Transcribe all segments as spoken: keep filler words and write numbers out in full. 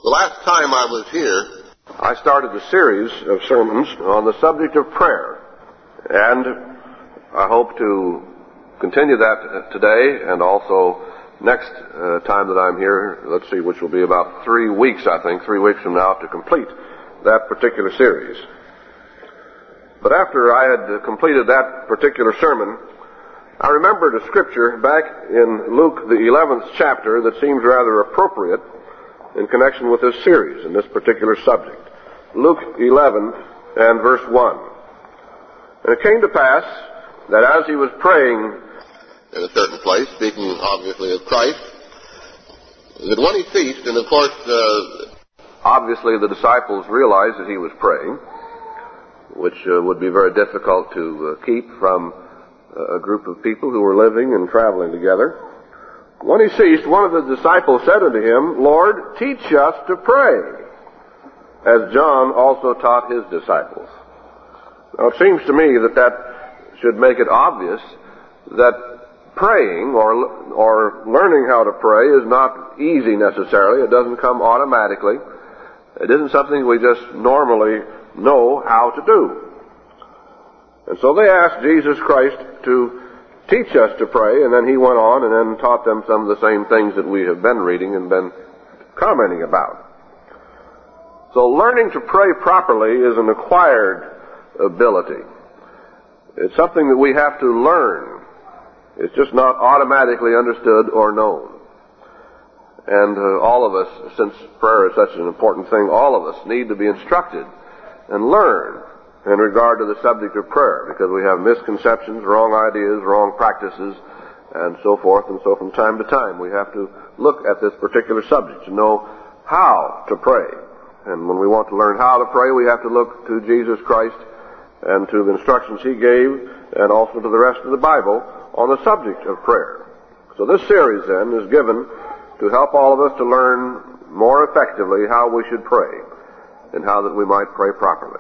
The last time I was here, I started a series of sermons on the subject of prayer, and I hope to continue that today and also next uh, time that I'm here, let's see, which will be about three weeks, I think, three weeks from now to complete that particular series. But after I had completed that particular sermon, I remembered a scripture back in Luke, the eleventh chapter, that seems rather appropriate in connection with this series and this particular subject. Luke eleven and verse one. And it came to pass that as he was praying in a certain place, speaking obviously of Christ, that when he ceased, and of course, uh, obviously the disciples realized that he was praying, which uh, would be very difficult to uh, keep from uh, a group of people who were living and traveling together. When he ceased, one of the disciples said unto him, Lord, teach us to pray, as John also taught his disciples. Now it seems to me that that should make it obvious that praying or or learning how to pray is not easy necessarily. It doesn't come automatically. It isn't something we just normally know how to do. And so they asked Jesus Christ to teach us to pray, and then he went on and then taught them some of the same things that we have been reading and been commenting about. So learning to pray properly is an acquired ability. It's something that we have to learn. It's just not automatically understood or known. And uh, all of us, since prayer is such an important thing, all of us need to be instructed and learn in regard to the subject of prayer, because we have misconceptions, wrong ideas, wrong practices, and so forth. And so from time to time we have to look at this particular subject to know how to pray. And when we want to learn how to pray, we have to look to Jesus Christ and to the instructions he gave, and also to the rest of the Bible on the subject of prayer. So this series then is given to help all of us to learn more effectively how we should pray and how that we might pray properly.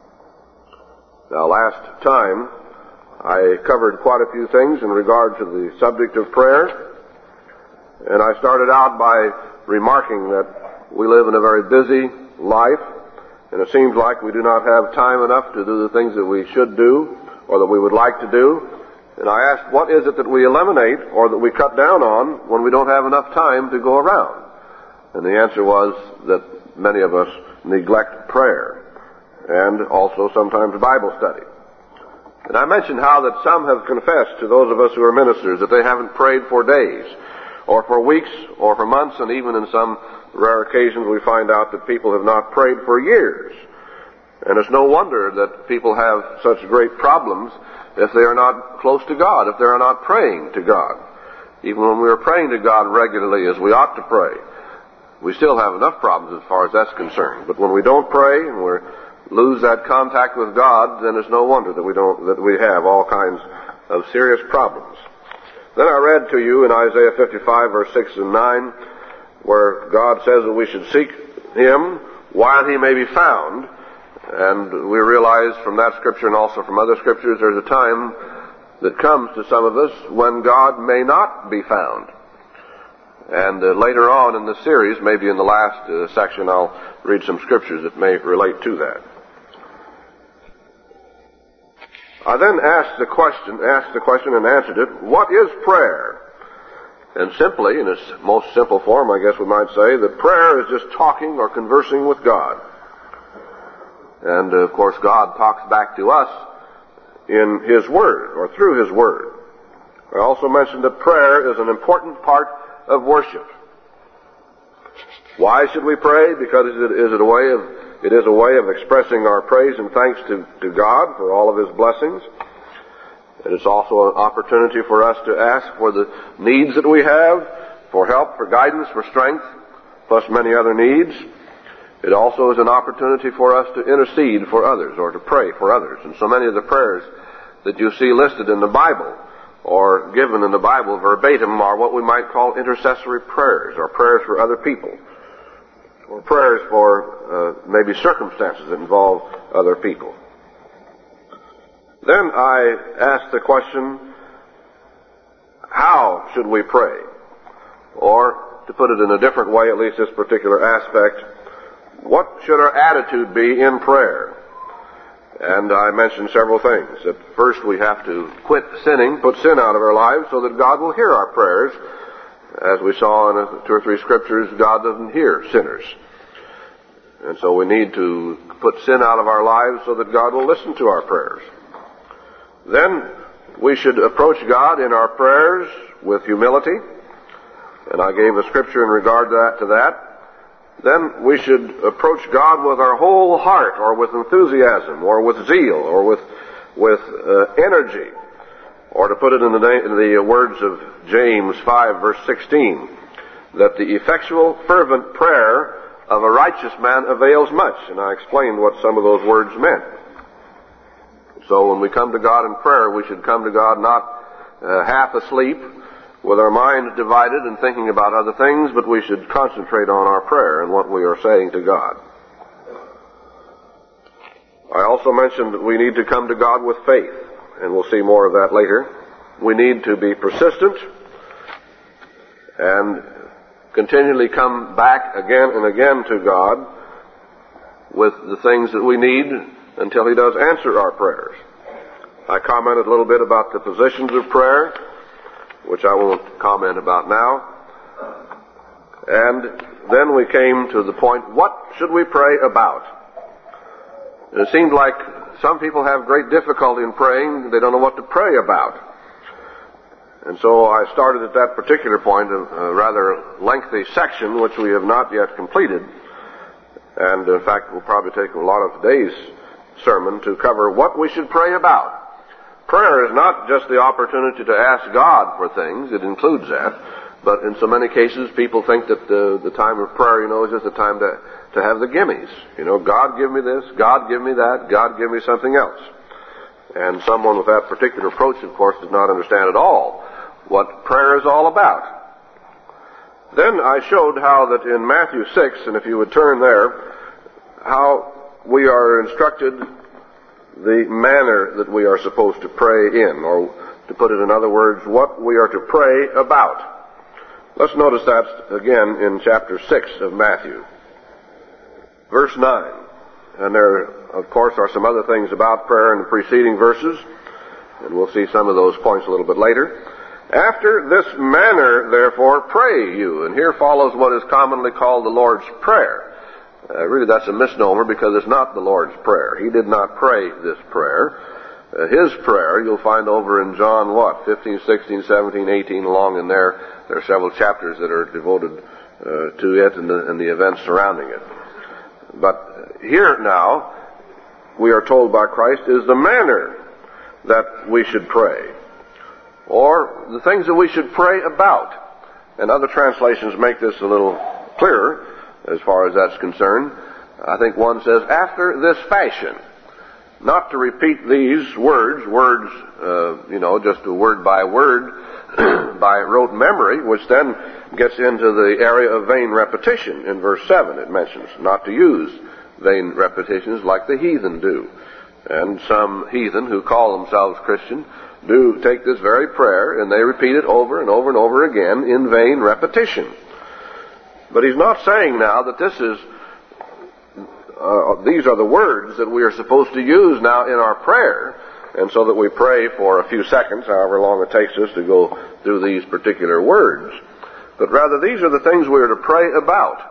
Now, last time I covered quite a few things in regard to the subject of prayer, and I started out by remarking that we live in a very busy life, and it seems like we do not have time enough to do the things that we should do or that we would like to do. And I asked, what is it that we eliminate or that we cut down on when we don't have enough time to go around? And the answer was that many of us neglect prayer, and also sometimes Bible study. And I mentioned how that some have confessed to those of us who are ministers that they haven't prayed for days, or for weeks, or for months, and even in some rare occasions we find out that people have not prayed for years. And it's no wonder that people have such great problems if they are not close to God, if they are not praying to God. Even when we are praying to God regularly as we ought to pray, we still have enough problems as far as that's concerned. But when we don't pray and we lose that contact with God, then it's no wonder that we don't that we have all kinds of serious problems. Then I read to you in Isaiah fifty-five, verse six and nine, where God says that we should seek him while he may be found. And we realize from that scripture and also from other scriptures there's a time that comes to some of us when God may not be found. And uh, later on in the series, maybe in the last uh, section, I'll read some scriptures that may relate to that. I then asked the question, asked the question and answered it, what is prayer? And simply, in its most simple form, I guess we might say, that prayer is just talking or conversing with God. And, uh, of course, God talks back to us in his Word, or through his Word. I also mentioned that prayer is an important part of worship. Why should we pray? Because it is a way of, it is a way of expressing our praise and thanks to, to God for all of his blessings. And it's also an opportunity for us to ask for the needs that we have, for help, for guidance, for strength, plus many other needs. It also is an opportunity for us to intercede for others or to pray for others. And so many of the prayers that you see listed in the Bible or given in the Bible verbatim are what we might call intercessory prayers, or prayers for other people, or prayers for uh, maybe circumstances that involve other people. Then I asked the question, how should we pray? Or to put it in a different way, at least this particular aspect, what should our attitude be in prayer? And I mentioned several things. That first we have to quit sinning, put sin out of our lives so that God will hear our prayers. As we saw in two or three scriptures, God doesn't hear sinners. And so we need to put sin out of our lives so that God will listen to our prayers. Then we should approach God in our prayers with humility. And I gave a scripture in regard to that. To that. Then we should approach God with our whole heart, or with enthusiasm, or with zeal, or with with uh, energy. Or to put it in the, in the words of James five, verse sixteen, that the effectual, fervent prayer of a righteous man avails much. And I explained what some of those words meant. So when we come to God in prayer, we should come to God not uh, half asleep, with our mind divided and thinking about other things, but we should concentrate on our prayer and what we are saying to God. I also mentioned that we need to come to God with faith, and we'll see more of that later. We need to be persistent and continually come back again and again to God with the things that we need until He does answer our prayers. I commented a little bit about the positions of prayer, which I won't comment about now. And then we came to the point, what should we pray about? And it seemed like some people have great difficulty in praying. They don't know what to pray about. And so I started at that particular point, a, a rather lengthy section, which we have not yet completed. And in fact, will probably take a lot of today's sermon to cover what we should pray about. Prayer is not just the opportunity to ask God for things. It includes that. But in so many cases, people think that the, the time of prayer, you know, is just a time to, to have the gimmies. You know, God give me this, God give me that, God give me something else. And someone with that particular approach, of course, does not understand at all what prayer is all about. Then I showed how that in Matthew six, and if you would turn there, how we are instructed the manner that we are supposed to pray in, or to put it in other words, what we are to pray about. Let's notice that again in chapter six of Matthew. Verse nine. And there, of course, are some other things about prayer in the preceding verses, and we'll see some of those points a little bit later. After this manner, therefore, pray you. And here follows what is commonly called the Lord's Prayer. Uh, really, that's a misnomer, because it's not the Lord's Prayer. He did not pray this prayer. Uh, his prayer, you'll find over in John, what, fifteen, sixteen, seventeen, eighteen, along in there. There are several chapters that are devoted uh, to it and the, and the events surrounding it. But here now, we are told by Christ, is the manner that we should pray, or the things that we should pray about. And other translations make this a little clearer as far as that's concerned. I think one says, after this fashion. Not to repeat these words, words, uh, you know, just a word by word, by rote memory, which then gets into the area of vain repetition. In verse seven it mentions not to use vain repetitions like the heathen do. And some heathen who call themselves Christian do take this very prayer and they repeat it over and over and over again in vain repetition. But he's not saying now that this is, uh, these are the words that we are supposed to use now in our prayer, and so that we pray for a few seconds, however long it takes us to go through these particular words. But rather, these are the things we are to pray about.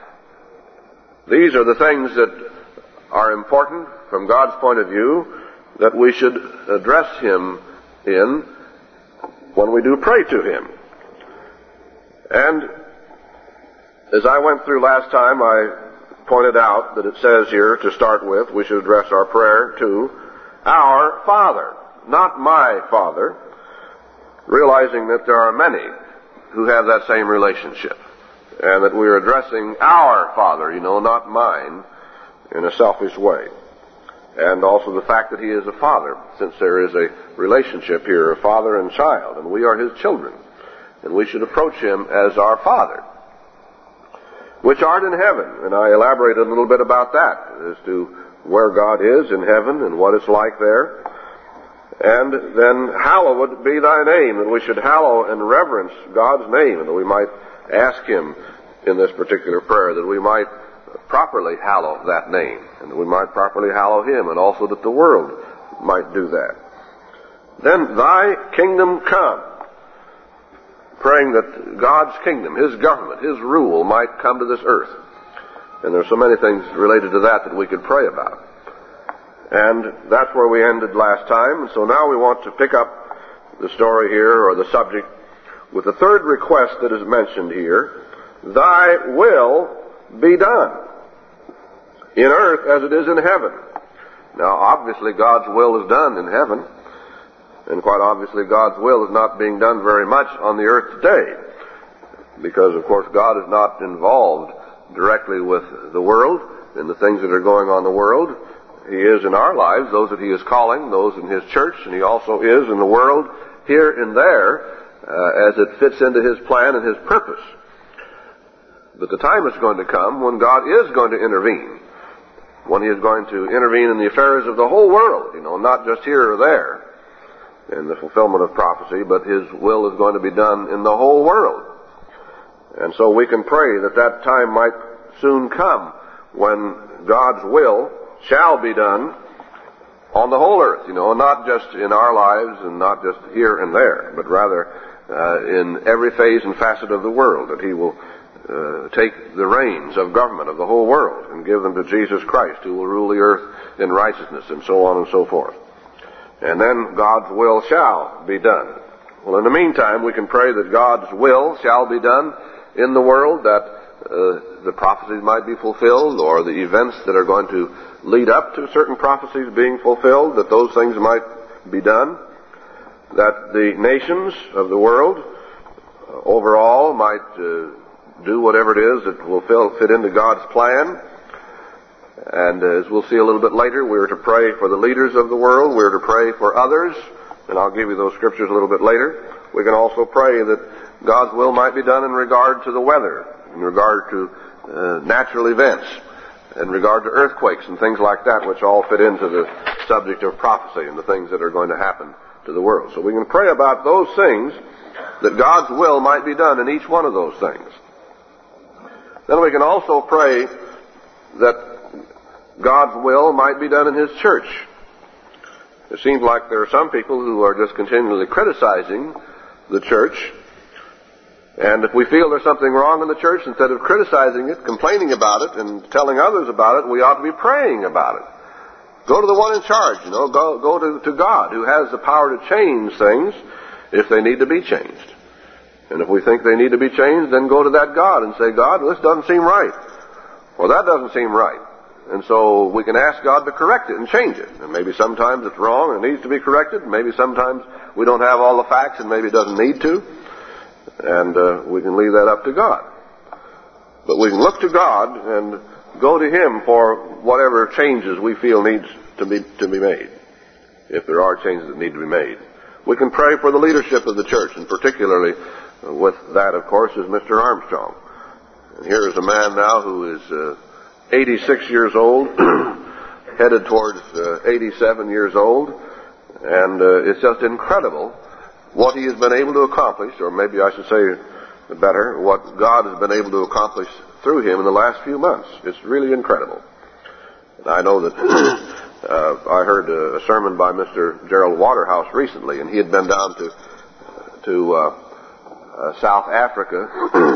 These are the things that are important from God's point of view that we should address Him in when we do pray to Him. And as I went through last time, I pointed out that it says here, to start with, we should address our prayer to our Father, not my Father, realizing that there are many who have that same relationship, and that we are addressing our Father, you know, not mine, in a selfish way. And also the fact that He is a Father, since there is a relationship here, a father and child, and we are His children, and we should approach Him as our Father, which art in heaven. And I elaborated a little bit about that, as to where God is in heaven and what it's like there. And then, hallowed be thy name, and we should hallow and reverence God's name, and that we might ask Him in this particular prayer that we might properly hallow that name, and that we might properly hallow Him, and also that the world might do that. Then, Thy kingdom come, praying that God's kingdom, His government, His rule might come to this earth. And there's so many things related to that that we could pray about. And that's where we ended last time. So now we want to pick up the story here, or the subject, with the third request that is mentioned here. Thy will be done in earth as it is in heaven. Now, obviously, God's will is done in heaven. And quite obviously, God's will is not being done very much on the earth today. Because, of course, God is not involved directly with the world and the things that are going on in the world. He is in our lives, those that He is calling, those in His church, and He also is in the world here and there uh, as it fits into His plan and His purpose. But the time is going to come when God is going to intervene, when He is going to intervene in the affairs of the whole world, you know, not just here or there in the fulfillment of prophecy, but His will is going to be done in the whole world. And so we can pray that that time might soon come when God's will shall be done on the whole earth, you know, not just in our lives and not just here and there, but rather uh, in every phase and facet of the world, that He will uh, take the reins of government of the whole world and give them to Jesus Christ, who will rule the earth in righteousness, and so on and so forth. And then God's will shall be done. Well, in the meantime, we can pray that God's will shall be done in the world, that uh, the prophecies might be fulfilled, or the events that are going to lead up to certain prophecies being fulfilled, that those things might be done, that the nations of the world uh, overall might uh, do whatever it is that will fill, fit into God's plan. And as we'll see a little bit later, we're to pray for the leaders of the world, we're to pray for others, and I'll give you those scriptures a little bit later. We can also pray that God's will might be done in regard to the weather, in regard to uh, natural events, in regard to earthquakes and things like that, which all fit into the subject of prophecy and the things that are going to happen to the world. So we can pray about those things, that God's will might be done in each one of those things. Then we can also pray that God's will might be done in His church. It seems like there are some people who are just continually criticizing the church. And if we feel there's something wrong in the church, instead of criticizing it, complaining about it, and telling others about it, we ought to be praying about it. Go to the one in charge, you know, go, go to, to God, who has the power to change things if they need to be changed. And if we think they need to be changed, then go to that God and say, God, this doesn't seem right. Well, that doesn't seem right. And so we can ask God to correct it and change it. And maybe sometimes it's wrong and it needs to be corrected. Maybe sometimes we don't have all the facts and maybe it doesn't need to. And uh, we can leave that up to God. But we can look to God and go to Him for whatever changes we feel needs to be to be made, if there are changes that need to be made. We can pray for the leadership of the church, and particularly uh, with that, of course, is Mister Armstrong. And here is a man now who is uh, eighty-six years old, headed towards uh, eighty-seven years old, and uh, it's just incredible what he has been able to accomplish, or maybe I should say better, what God has been able to accomplish through him in the last few months. It's really incredible. And I know that uh, I heard a, a sermon by Mister Gerald Waterhouse recently, and he had been down to to uh, uh, South Africa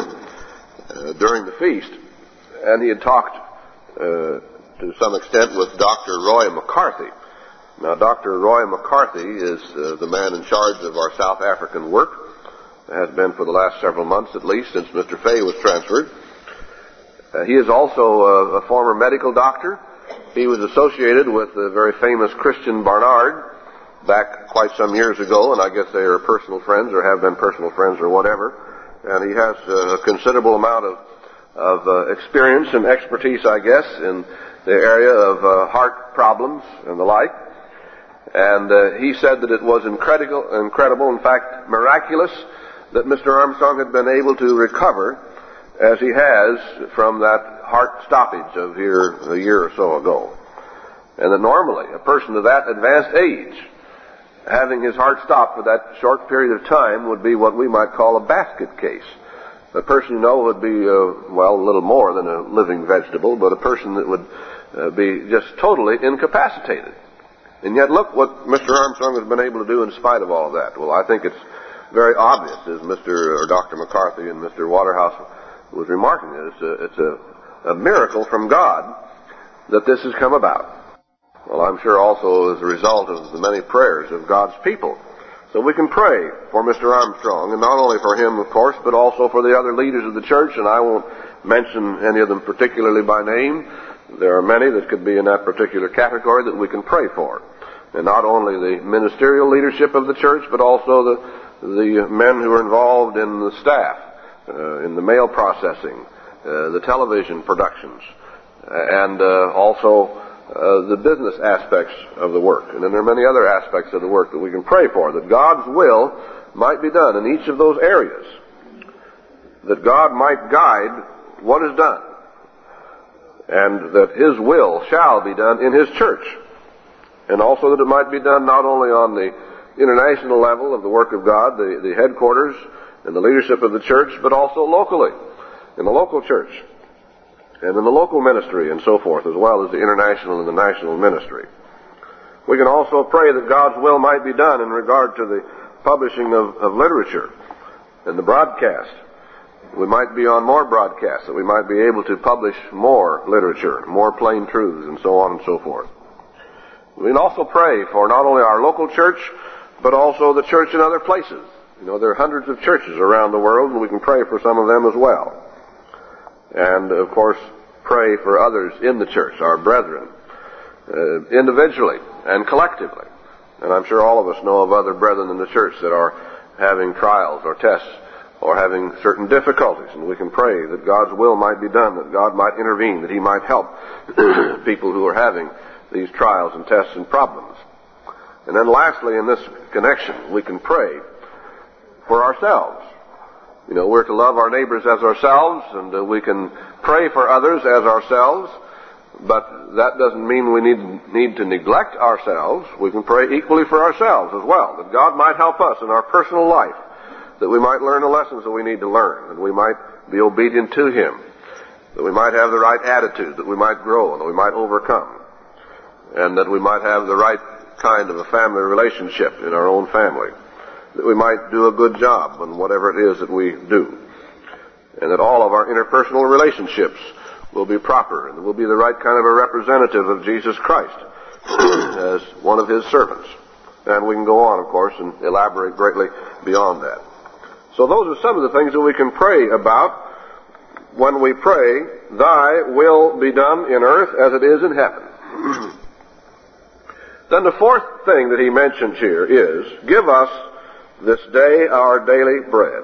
uh, during the feast, and he had talked uh, to some extent with Doctor Roy McCarthy. Now, Doctor Roy McCarthy is uh, the man in charge of our South African work, has been for the last several months at least, since Mister Fay was transferred. Uh, he is also a, a former medical doctor. He was associated with the very famous Christian Barnard back quite some years ago, and I guess they are personal friends or have been personal friends or whatever. And he has a considerable amount of, of uh, experience and expertise, I guess, in the area of uh, heart problems and the like. And uh, he said that it was incredible, incredible, in fact, miraculous, that Mister Armstrong had been able to recover as he has from that heart stoppage of here a year or so ago. And that normally a person of that advanced age, having his heart stopped for that short period of time, would be what we might call a basket case. A person you know would be, uh, well, a little more than a living vegetable, but a person that would uh, be just totally incapacitated. And yet look what Mister Armstrong has been able to do in spite of all of that. Well, I think it's very obvious, as Mister or Doctor McCarthy and Mister Waterhouse was remarking, that it's a, it's a, a miracle from God that this has come about. Well, I'm sure also as a result of the many prayers of God's people. So we can pray for Mister Armstrong, and not only for him, of course, but also for the other leaders of the church, and I won't mention any of them particularly by name. There are many that could be in that particular category that we can pray for. And not only the ministerial leadership of the church, but also the, the men who are involved in the staff, uh, in the mail processing, uh, the television productions, and uh, also Uh, the business aspects of the work. And then there are many other aspects of the work that we can pray for, that God's will might be done in each of those areas, that God might guide what is done, and that His will shall be done in His church, and also that it might be done not only on the international level of the work of God, the, the headquarters and the leadership of the church, but also locally, in the local church, and in the local ministry and so forth, as well as the international and the national ministry. We can also pray that God's will might be done in regard to the publishing of, of literature and the broadcast. We might be on more broadcasts, that we might be able to publish more literature, more plain truths, and so on and so forth. We can also pray for not only our local church, but also the church in other places. You know, there are hundreds of churches around the world, and we can pray for some of them as well. And, of course, pray for others in the church, our brethren, uh, individually and collectively. And I'm sure all of us know of other brethren in the church that are having trials or tests or having certain difficulties. And we can pray that God's will might be done, that God might intervene, that He might help people who are having these trials and tests and problems. And then lastly, in this connection, we can pray for ourselves. You know, we're to love our neighbors as ourselves, and uh, we can pray for others as ourselves, but that doesn't mean we need, need to neglect ourselves. We can pray equally for ourselves as well, that God might help us in our personal life, that we might learn the lessons that we need to learn, that we might be obedient to Him, that we might have the right attitude, that we might grow, and that we might overcome, and that we might have the right kind of a family relationship in our own family, that we might do a good job in whatever it is that we do, and that all of our interpersonal relationships will be proper, and will be the right kind of a representative of Jesus Christ as one of His servants. And we can go on, of course, and elaborate greatly beyond that. So those are some of the things that we can pray about when we pray, Thy will be done in earth as it is in heaven. Then the fourth thing that he mentions here is, give us this day our daily bread.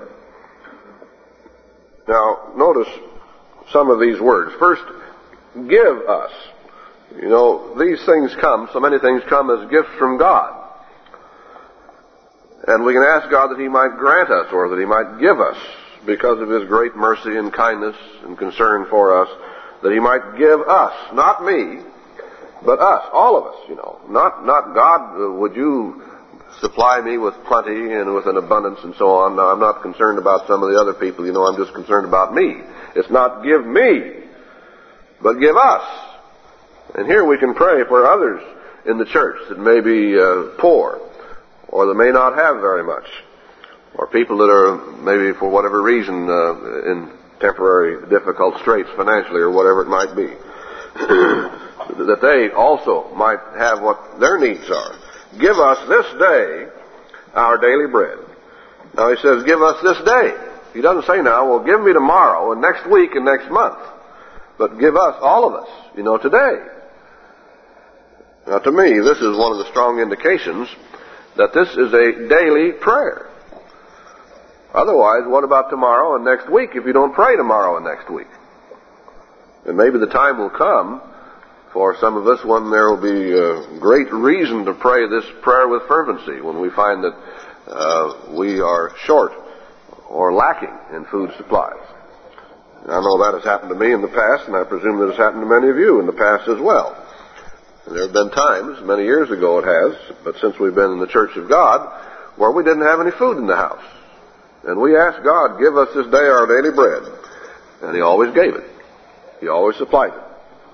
Now, notice some of these words. First, give us. You know, these things come, so many things come as gifts from God. And we can ask God that He might grant us, or that He might give us, because of His great mercy and kindness and concern for us, that He might give us, not me, but us, all of us, you know. Not, not God, uh, would you supply me with plenty and with an abundance and so on. Now, I'm not concerned about some of the other people, you know, I'm just concerned about me. It's not give me, but give us. And here we can pray for others in the church that may be uh, poor, or that may not have very much, or people that are maybe for whatever reason uh, in temporary difficult straits financially or whatever it might be, that they also might have what their needs are. Give us this day our daily bread. Now he says, give us this day. He doesn't say now, well, give me tomorrow and next week and next month. But give us, all of us, you know, today. Now to me, this is one of the strong indications that this is a daily prayer. Otherwise, what about tomorrow and next week if you don't pray tomorrow and next week? And maybe the time will come for some of us when there will be uh, great reason to pray this prayer with fervency, when we find that uh, we are short or lacking in food supplies. I know that has happened to me in the past, and I presume that has happened to many of you in the past as well. And there have been times, many years ago it has, but since we've been in the Church of God, where we didn't have any food in the house. And we asked God, give us this day our daily bread. And he always gave it. He always supplied it.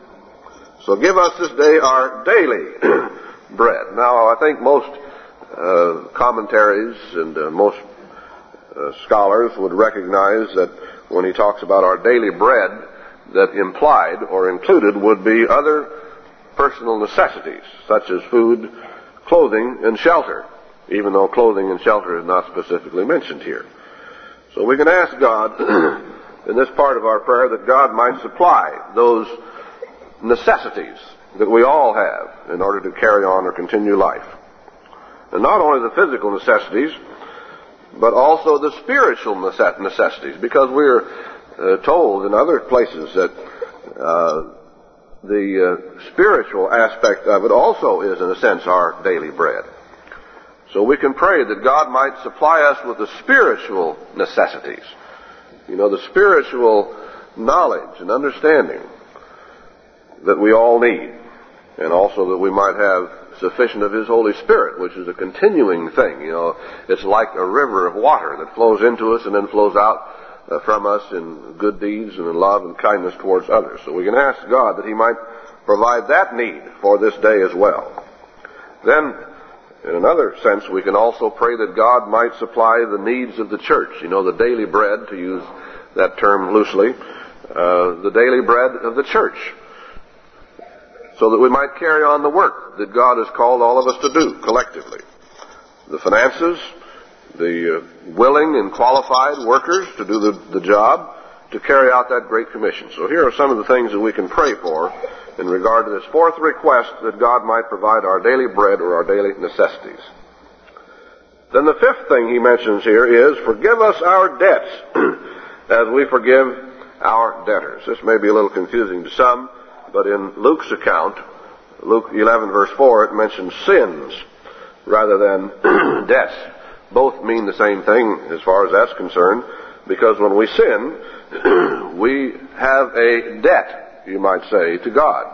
So give us this day our daily bread. Now, I think most uh, commentaries and uh, most uh, scholars would recognize that when he talks about our daily bread, that implied or included would be other personal necessities, such as food, clothing, and shelter, even though clothing and shelter is not specifically mentioned here. So we can ask God in this part of our prayer that God might supply those necessities that we all have in order to carry on or continue life. And not only the physical necessities, but also the spiritual necessities, because we're uh, told in other places that uh, the uh, spiritual aspect of it also is, in a sense, our daily bread. So we can pray that God might supply us with the spiritual necessities. You know, the spiritual knowledge and understanding that we all need. And also that we might have sufficient of His Holy Spirit, which is a continuing thing. You know, it's like a river of water that flows into us and then flows out uh, from us in good deeds and in love and kindness towards others. So we can ask God that He might provide that need for this day as well. Then, in another sense, we can also pray that God might supply the needs of the church. You know, the daily bread, to use that term loosely, uh, the daily bread of the church, so that we might carry on the work that God has called all of us to do collectively. The finances, the uh, willing and qualified workers to do the, the job, to carry out that great commission. So here are some of the things that we can pray for in regard to this fourth request, that God might provide our daily bread or our daily necessities. Then the fifth thing he mentions here is, forgive us our debts as we forgive our debtors. This may be a little confusing to some, but in Luke's account, Luke eleven verse four, it mentions sins rather than debts. Both mean the same thing as far as that's concerned, because when we sin, we have a debt, you might say, to God.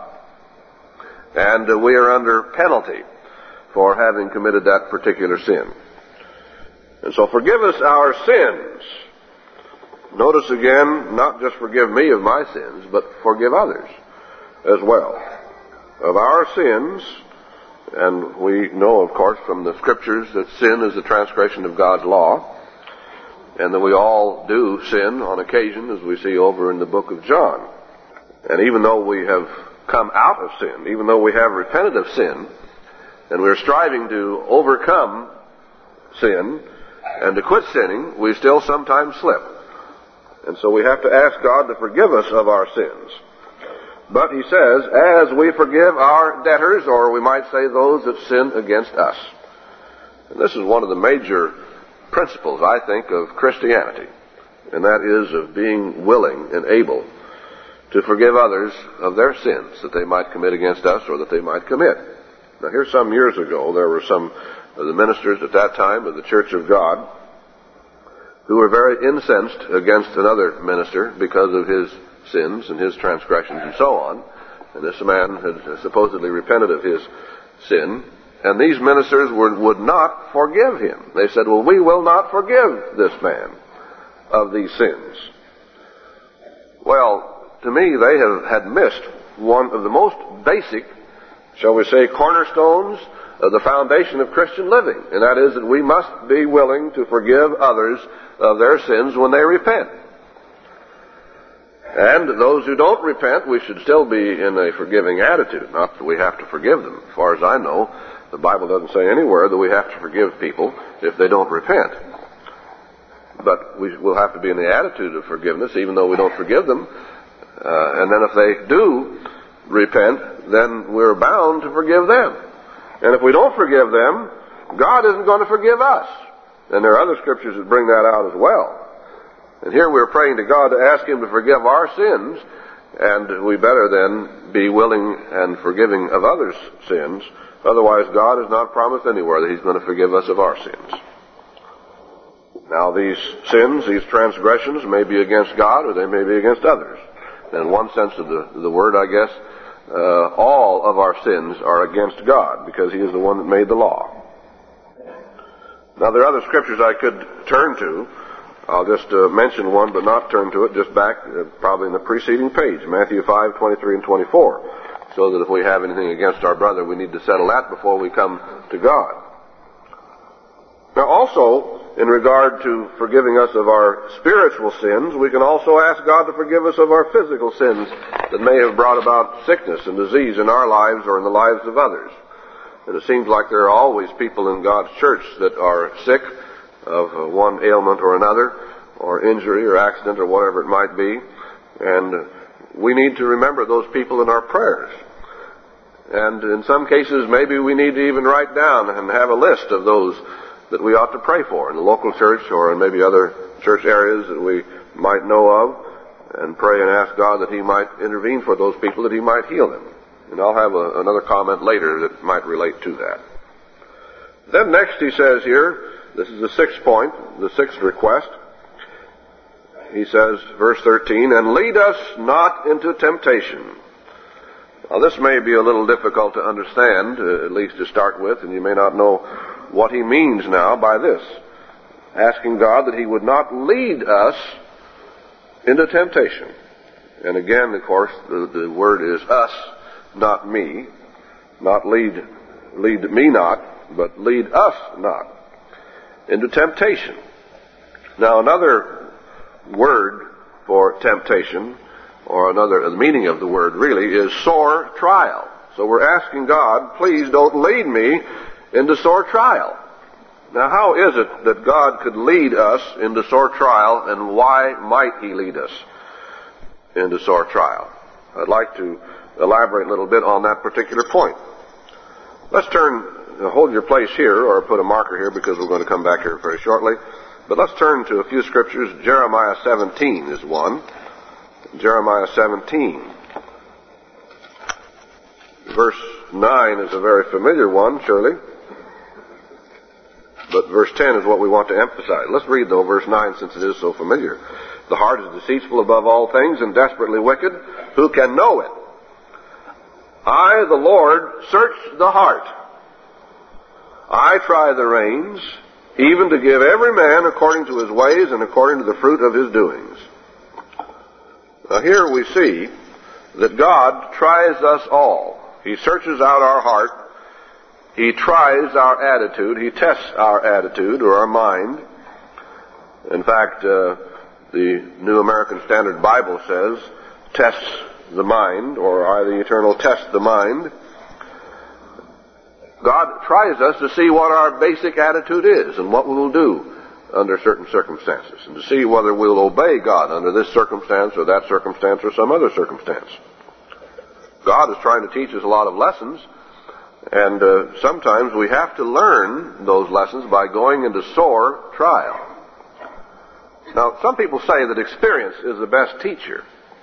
And uh, we are under penalty for having committed that particular sin. And so forgive us our sins. Notice again, not just forgive me of my sins, but forgive others as well of our sins. And we know, of course, from the Scriptures that sin is the transgression of God's law, and that we all do sin on occasion, as we see over in the book of John. And even though we have come out of sin, even though we have repented of sin, and we're striving to overcome sin and to quit sinning, we still sometimes slip. And so we have to ask God to forgive us of our sins. But he says, as we forgive our debtors, or we might say those that sin against us. And this is one of the major principles, I think, of Christianity, and that is of being willing and able to forgive others of their sins that they might commit against us or that they might commit. Now, here some years ago, there were some of the ministers at that time of the Church of God who were very incensed against another minister because of his sins and his transgressions and so on. And this man had supposedly repented of his sin. And these ministers were, would not forgive him. They said, well, we will not forgive this man of these sins. Well, to me, they have had missed one of the most basic, shall we say, cornerstones of the foundation of Christian living. And that is that we must be willing to forgive others of their sins when they repent. And those who don't repent, we should still be in a forgiving attitude. Not that we have to forgive them. As far as I know, the Bible doesn't say anywhere that we have to forgive people if they don't repent. But we will have to be in the attitude of forgiveness, even though we don't forgive them. Uh, and then if they do repent, then we're bound to forgive them. And if we don't forgive them, God isn't going to forgive us. And there are other scriptures that bring that out as well. And here we're praying to God to ask Him to forgive our sins, and we better then be willing and forgiving of others' sins. Otherwise, God has not promised anywhere that He's going to forgive us of our sins. Now, these sins, these transgressions, may be against God or they may be against others. In one sense of the, the word, I guess, uh, all of our sins are against God because He is the one that made the law. Now, there are other scriptures I could turn to I'll just uh, mention one, but not turn to it, just back, uh, probably in the preceding page, Matthew five, twenty-three and twenty-four, so that if we have anything against our brother, we need to settle that before we come to God. Now also, in regard to forgiving us of our spiritual sins, we can also ask God to forgive us of our physical sins that may have brought about sickness and disease in our lives or in the lives of others. And it seems like there are always people in God's church that are sick of one ailment or another, or injury or accident or whatever it might be. And we need to remember those people in our prayers. And in some cases, maybe we need to even write down and have a list of those that we ought to pray for in the local church or in maybe other church areas that we might know of, and pray and ask God that He might intervene for those people, that He might heal them. And I'll have a, another comment later that might relate to that. Then next he says here, this is the sixth point, the sixth request. He says, verse thirteen, and lead us not into temptation. Now this may be a little difficult to understand, uh, at least to start with, and you may not know what he means now by this. Asking God that He would not lead us into temptation. And again, of course, the, the word is us, not me. Not lead, lead me not, but lead us not into temptation. Now another word for temptation, or another, the meaning of the word really, is sore trial. So we're asking God, please don't lead me into sore trial. Now how is it that God could lead us into sore trial, and why might He lead us into sore trial? I'd like to elaborate a little bit on that particular point. Let's turn Hold your place here, or put a marker here because we're going to come back here very shortly. But let's turn to a few scriptures. Jeremiah seventeen is one. Jeremiah seventeen. Verse nine is a very familiar one, surely. But verse ten is what we want to emphasize. Let's read, though, verse nine, since it is so familiar. The heart is deceitful above all things and desperately wicked. Who can know it? I, the Lord, search the heart. I try the reins, even to give every man according to his ways and according to the fruit of his doings. Now here we see that God tries us all. He searches out our heart. He tries our attitude. He tests our attitude or our mind. In fact, uh, the New American Standard Bible says, tests the mind, or I, the Eternal, test the mind. God tries us to see what our basic attitude is and what we will do under certain circumstances, and to see whether we'll obey God under this circumstance or that circumstance or some other circumstance. God is trying to teach us a lot of lessons, and uh, sometimes we have to learn those lessons by going into sore trial. Now, some people say that experience is the best teacher.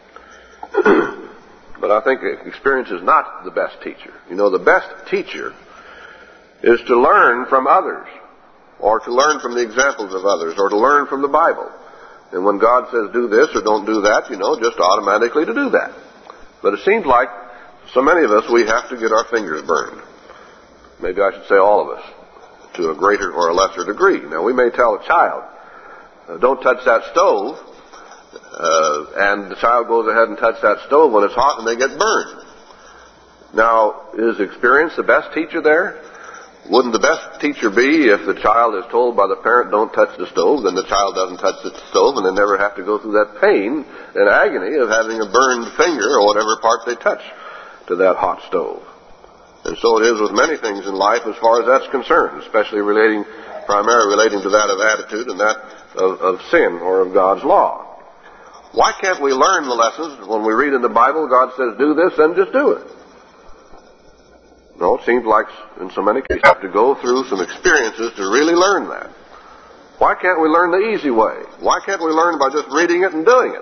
But I think experience is not the best teacher. You know, the best teacher is to learn from others, or to learn from the examples of others, or to learn from the Bible. And when God says do this or don't do that, you know, just automatically to do that. But it seems like so many of us, we have to get our fingers burned. Maybe I should say all of us, to a greater or a lesser degree. Now, we may tell a child, don't touch that stove, uh, and the child goes ahead and touches that stove when it's hot and they get burned. Now, is experience the best teacher there? Wouldn't the best teacher be if the child is told by the parent, don't touch the stove, then the child doesn't touch the stove, and they never have to go through that pain and agony of having a burned finger or whatever part they touch to that hot stove? And so it is with many things in life as far as that's concerned, especially relating, primarily relating to that of attitude and that of, of sin or of God's law. Why can't we learn the lessons when we read in the Bible, God says do this, then just do it? No, it seems like in so many cases you have to go through some experiences to really learn that. Why can't we learn the easy way? Why can't we learn by just reading it and doing it?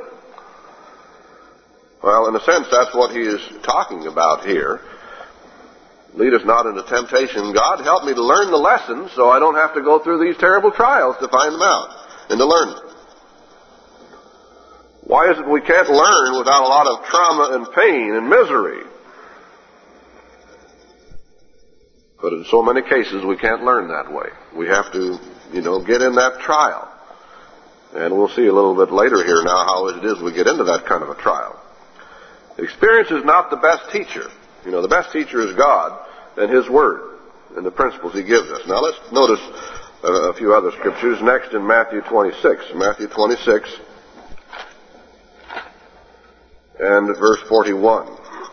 Well, in a sense, that's what he is talking about here. Lead us not into temptation. God, help me to learn the lessons so I don't have to go through these terrible trials to find them out and to learn them. Why is it we can't learn without a lot of trauma and pain and misery? But in so many cases, we can't learn that way. We have to, you know, get in that trial. And we'll see a little bit later here now how it is we get into that kind of a trial. Experience is not the best teacher. You know, the best teacher is God and His Word and the principles He gives us. Now let's notice a few other scriptures. Next in Matthew twenty-six. Matthew twenty-six and verse forty-one.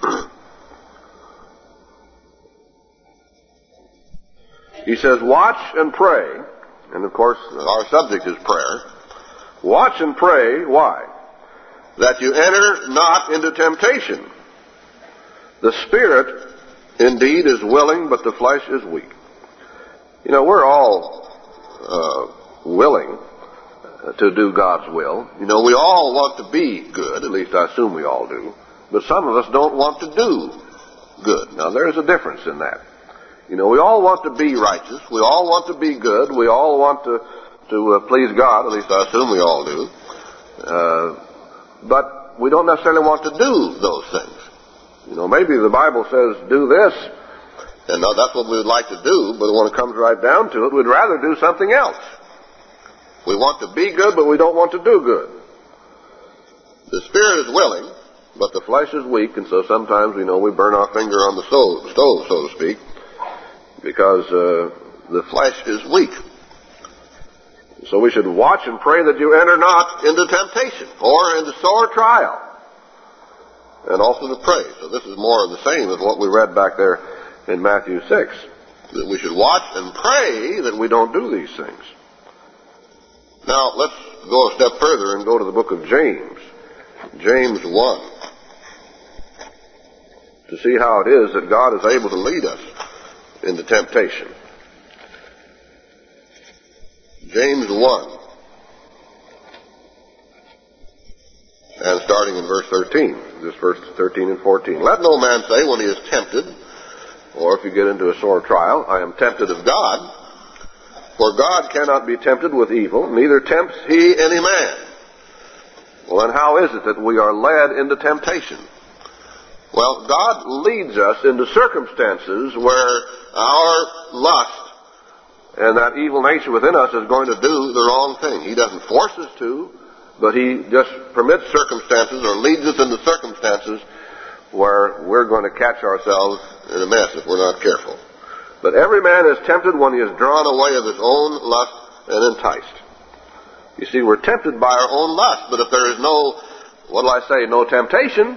He says, watch and pray. And of course, our subject is prayer. Watch and pray. Why? That you enter not into temptation. The spirit indeed is willing, but the flesh is weak. You know, we're all uh, willing to do God's will. You know, we all want to be good. At least I assume we all do. But some of us don't want to do good. Now, there's a difference in that. You know, we all want to be righteous. We all want to be good. We all want to, to uh, please God. At least I assume we all do. Uh, but we don't necessarily want to do those things. You know, maybe the Bible says, do this, and that's what we would like to do, but when it comes right down to it, we'd rather do something else. We want to be good, but we don't want to do good. The spirit is willing, but the flesh is weak, and so sometimes, you know, we burn our finger on the stove, stove so to speak, because uh, the flesh is weak. So we should watch and pray that you enter not into temptation or into sore trial. And also to pray. So this is more of the same as what we read back there in Matthew six. That we should watch and pray that we don't do these things. Now, let's go a step further and go to the book of James. James one. To see how it is that God is able to lead us into temptation. James one. And starting in verse thirteen, this verse thirteen and fourteen. Let no man say when he is tempted, or if you get into a sore trial, I am tempted of God. For God cannot be tempted with evil, neither tempts He any man. Well, then how is it that we are led into temptation? Well, God leads us into circumstances where our lust and that evil nature within us is going to do the wrong thing. He doesn't force us to, but He just permits circumstances or leads us into circumstances where we're going to catch ourselves in a mess if we're not careful. But every man is tempted when he is drawn away of his own lust and enticed. You see, we're tempted by our own lust, but if there is no, what will I say, no temptation,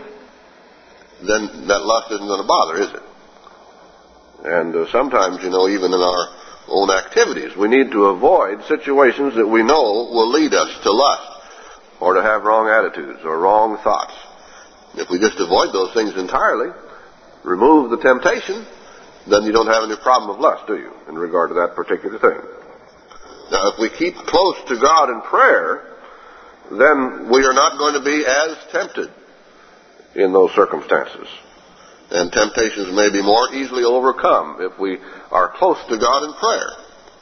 then that lust isn't going to bother, is it? And uh, sometimes, you know, even in our own activities, we need to avoid situations that we know will lead us to lust, or to have wrong attitudes or wrong thoughts. If we just avoid those things entirely, remove the temptation, then you don't have any problem of lust, do you, in regard to that particular thing? Now, if we keep close to God in prayer, then we are not going to be as tempted in those circumstances. And temptations may be more easily overcome if we are close to God in prayer.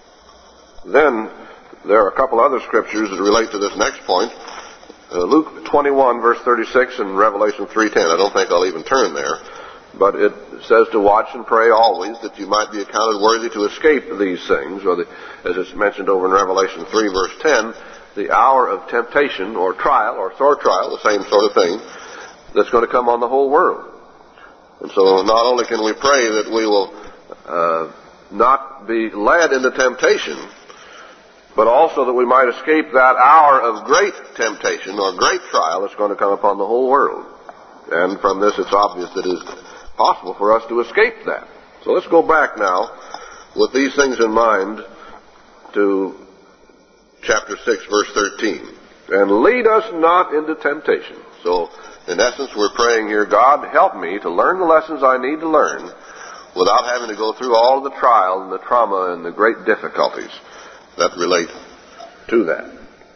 Then, there are a couple other scriptures that relate to this next point. Uh, Luke twenty-one, verse thirty-six, and Revelation three ten. I don't think I'll even turn there. But it says to watch and pray always that you might be accounted worthy to escape these things, or the, as it's mentioned over in Revelation three, verse ten, the hour of temptation or trial or sore trial, the same sort of thing, that's going to come on the whole world. And so not only can we pray that we will uh, not be led into temptation, but also that we might escape that hour of great temptation or great trial that's going to come upon the whole world. And from this it's obvious that it is possible for us to escape that. So let's go back now with these things in mind to chapter six, verse thirteen. And lead us not into temptation. So, in essence, we're praying here, God, help me to learn the lessons I need to learn without having to go through all the trial and the trauma and the great difficulties that relate to that.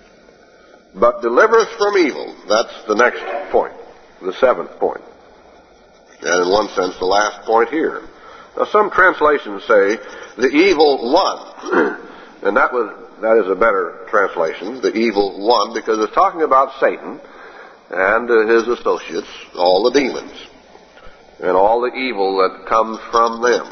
But deliver us from evil. That's the next point, the seventh point. And in one sense, the last point here. Now, some translations say the evil one. And that was that is a better translation, the evil one, because it's talking about Satan and uh, his associates, all the demons, and all the evil that comes from them.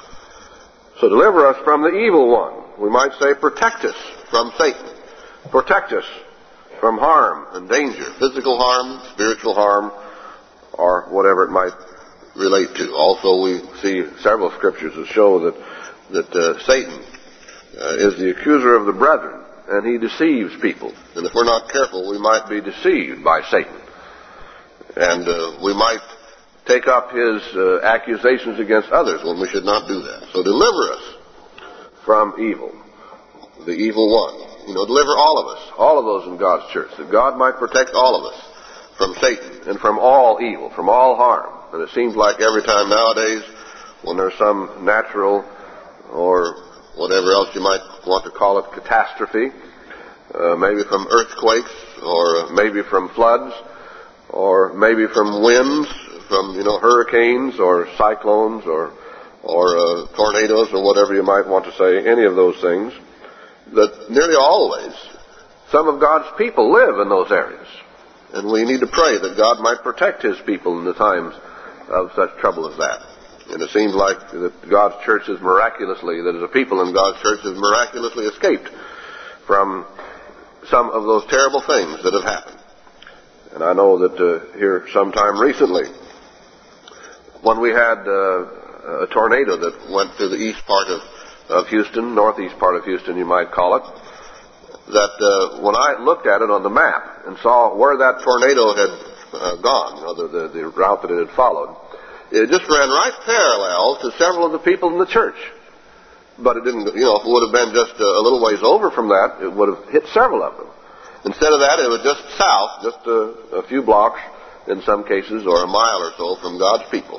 So deliver us from the evil one. We might say protect us from Satan. Protect us from harm and danger, physical harm, spiritual harm, or whatever it might relate to. Also, we see several scriptures that show that that uh, Satan uh, is the accuser of the brethren, and he deceives people. And if we're not careful, we might Be deceived by Satan, and uh, we might take up his uh, accusations against others when we should not do that. So deliver us from evil, the evil one. You know, deliver all of us, all of those in God's church, that God might protect all of us from Satan and from all evil, from all harm. And it seems like every time nowadays, when there's some natural or whatever else you might want to call it, catastrophe, uh, maybe from earthquakes, or maybe from floods, or maybe from winds, from, you know, hurricanes or cyclones or or uh, tornadoes or whatever you might want to say, any of those things, that nearly always some of God's people live in those areas. And we need to pray that God might protect his people in the times of such trouble as that. And it seems like that God's church is miraculously, that the people in God's church has miraculously escaped from some of those terrible things that have happened. And I know that uh, here sometime recently, when we had uh, a tornado that went through the east part of, of Houston, northeast part of Houston you might call it, that uh, when I looked at it on the map and saw where that tornado had uh, gone, you know, the, the, the route that it had followed, it just ran right parallel to several of the people in the church. But it didn't, you know, if it would have been just a little ways over from that, it would have hit several of them. Instead of that, it was just south, just a, a few blocks in some cases, or a mile or so from God's people.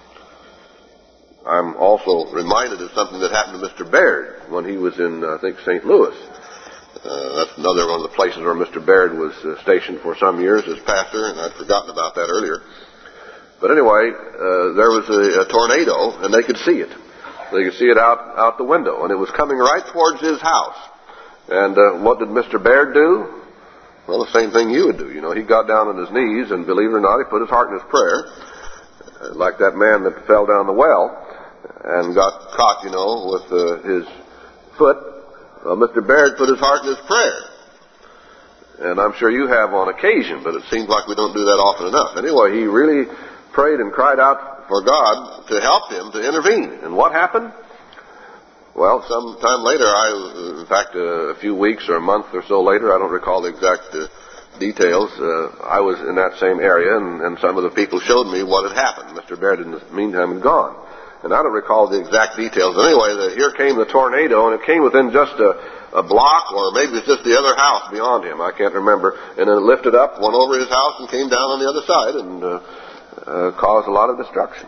I'm also reminded of something that happened to Mister Baird when he was in, I think, Saint Louis. Uh, that's another one of the places where Mister Baird was uh, stationed for some years as pastor, and I'd forgotten about that earlier. But anyway, uh, there was a, a tornado, and they could see it. They could see it out, out the window, and it was coming right towards his house. And uh, what did Mister Baird do? Well, the same thing you would do. You know, he got down on his knees, and believe it or not, he put his heart in his prayer, uh, like that man that fell down the well and got caught, you know, with uh, his foot. Well, Mister Baird put his heart in his prayer. And I'm sure you have on occasion, but it seems like we don't do that often enough. Anyway, he really prayed and cried out for God to help him to intervene. And what happened? Well, some time later, I, in fact, a few weeks or a month or so later, I don't recall the exact uh, details, uh, I was in that same area, and, and some of the people showed me what had happened. Mister Baird, in the meantime, had gone. And I don't recall the exact details. But anyway, the, here came the tornado, and it came within just a, a block, or maybe it's just the other house beyond him. I can't remember. And then it lifted up, went over his house, and came down on the other side, and uh, uh, caused a lot of destruction.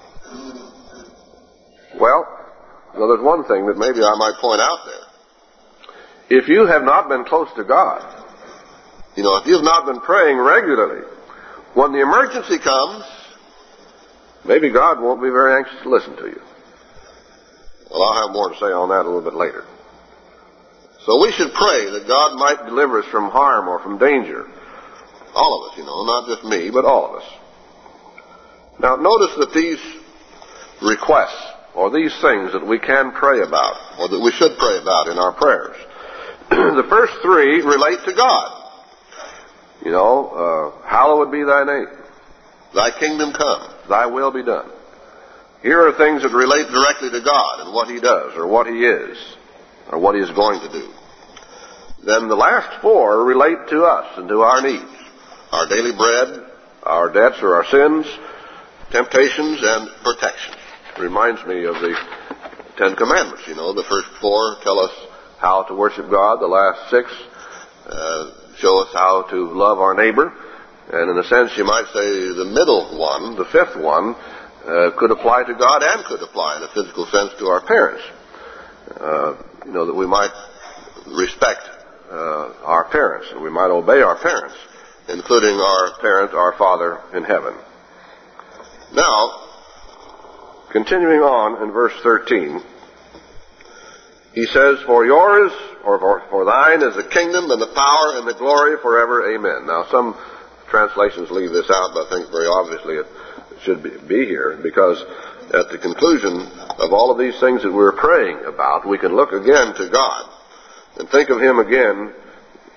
Well, well, there's one thing that maybe I might point out there. If you have not been close to God, you know, if you've not been praying regularly, when the emergency comes, maybe God won't be very anxious to listen to you. Well, I'll have more to say on that a little bit later. So we should pray that God might deliver us from harm or from danger. All of us, you know, not just me, but all of us. Now, notice that these requests, or these things that we can pray about, or that we should pray about in our prayers, the first three relate to God. You know, uh, hallowed be thy name. Thy kingdom come. Thy will be done. Here are things that relate directly to God and what he does, or what he is, or what he is going to do. Then the last four relate to us and to our needs. Our daily bread, our debts or our sins, temptations, and protection. It reminds me of the Ten Commandments. You know, the first four tell us how to worship God. The last six uh, show us how to love our neighbor. And in a sense, you might say the middle one, the fifth one, uh, could apply to God and could apply in a physical sense to our parents. Uh, you know, that we might respect uh, our parents, and we might obey our parents, including our parent, our Father in heaven. Now, continuing on in verse thirteen, he says, For yours, or for, for thine is the kingdom and the power and the glory forever. Amen. Now, some translations leave this out, but I think very obviously it should be, be here, because at the conclusion of all of these things that we're praying about, we can look again to God and think of him again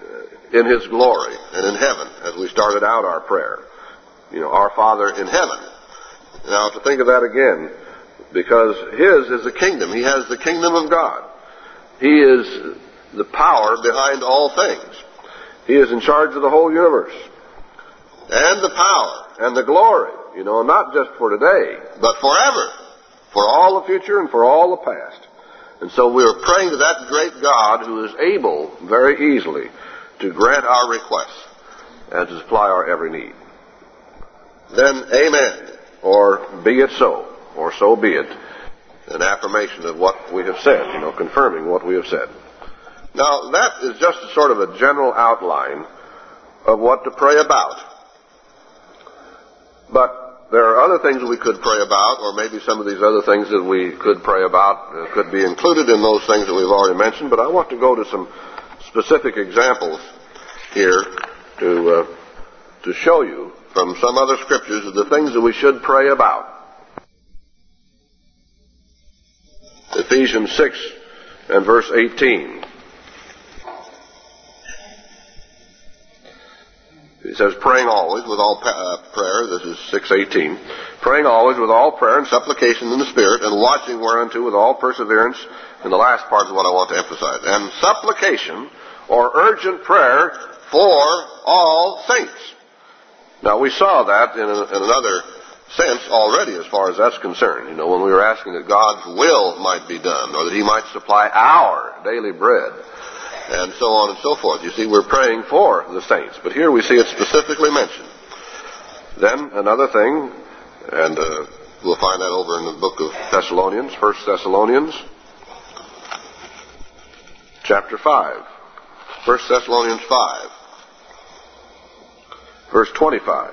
in His glory and in heaven, as we started out our prayer. You know, our Father in heaven. Now, to think of that again, because His is the kingdom. He has the kingdom of God. He is the power behind all things. He is in charge of the whole universe. And the power. And the glory. You know, not just for today, but forever. For all the future and for all the past. And so we are praying to that great God who is able, very easily, to grant our requests and to supply our every need. Then, amen. Or be it so. Or so be it. An affirmation of what we have said, you know, confirming what we have said. Now, that is just a sort of a general outline of what to pray about. But there are other things we could pray about, or maybe some of these other things that we could pray about uh, could be included in those things that we've already mentioned, but I want to go to some specific examples here to uh, to show you from some other scriptures of the things that we should pray about. Ephesians six and verse eighteen. He says, praying always with all uh, prayer, this is six eighteen, praying always with all prayer and supplication in the Spirit, and watching whereunto with all perseverance, and the last part is what I want to emphasize, and supplication or urgent prayer for all saints. Now, we saw that in, a, in another sense already as far as that's concerned. You know, when we were asking that God's will might be done, or that He might supply our daily bread, and so on and so forth. You see, we're praying for the saints. But here we see it specifically mentioned. Then another thing, and uh, we'll find that over in the book of Thessalonians, First Thessalonians, chapter five. First Thessalonians five, verse twenty-five.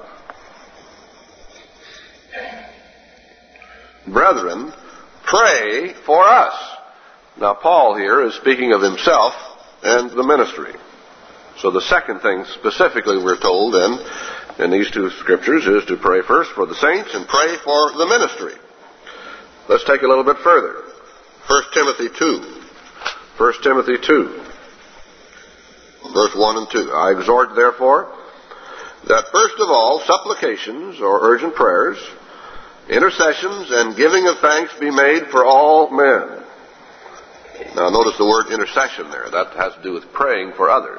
Brethren, pray for us. Now, Paul here is speaking of himself and the ministry. So the second thing specifically we're told then in these two scriptures is to pray first for the saints and pray for the ministry. Let's take a little bit further. First Timothy two. First Timothy two. Verse one and two. I exhort therefore that first of all supplications or urgent prayers, intercessions, and giving of thanks be made for all men. Now notice the word intercession there. That has to do with praying for others.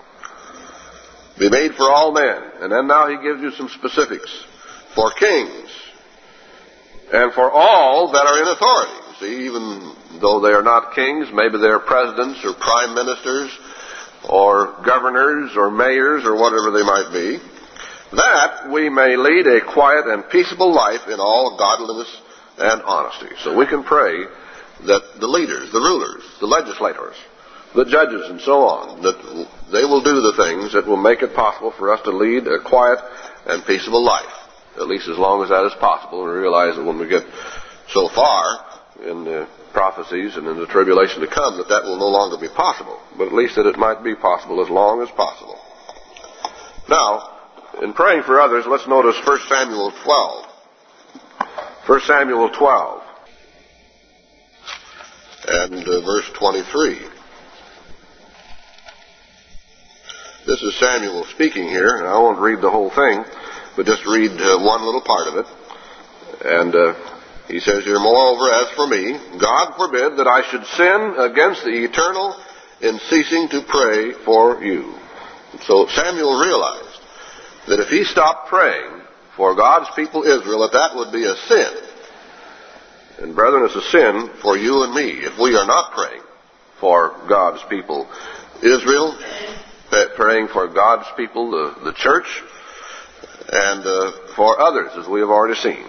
Be made for all men. And then now he gives you some specifics. For kings. And for all that are in authority. See, even though they are not kings, maybe they're presidents or prime ministers or governors or mayors or whatever they might be, that we may lead a quiet and peaceable life in all godliness and honesty. So we can pray that the leaders, the rulers, the legislators, the judges, and so on, that they will do the things that will make it possible for us to lead a quiet and peaceable life, at least as long as that is possible, and realize that when we get so far in the prophecies and in the tribulation to come that that will no longer be possible, but at least that it might be possible as long as possible. Now, in praying for others, let's notice First Samuel twelve. First Samuel twelve. And uh, verse twenty-three. This is Samuel speaking here, and I won't read the whole thing, but just read uh, one little part of it. And uh, he says here, moreover, as for me, God forbid that I should sin against the eternal in ceasing to pray for you. So Samuel realized that if he stopped praying for God's people Israel, that that would be a sin. And brethren, it's a sin for you and me if we are not praying for God's people Israel, praying for God's people, the, the church, and uh, for others, as we have already seen.